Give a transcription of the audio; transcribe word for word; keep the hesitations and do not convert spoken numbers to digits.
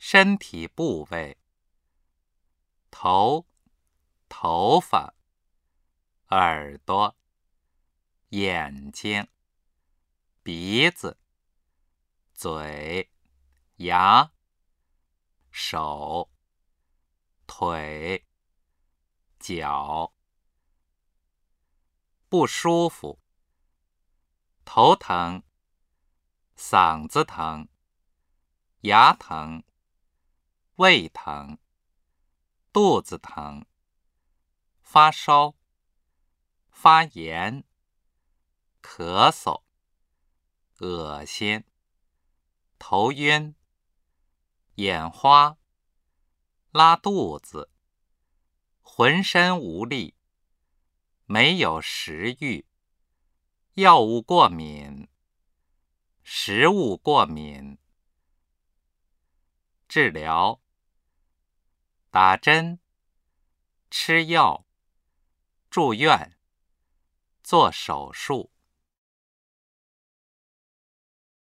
身体部位：头、头发、耳朵、眼睛、鼻子、嘴、牙、手、腿、脚。不舒服：头疼、嗓子疼、牙疼、胃疼、肚子疼、发烧、发炎、咳嗽、恶心、头晕、眼花、拉肚子、浑身无力、没有食欲、药物过敏、食物过敏。治疗：打针、吃药、住院、做手术。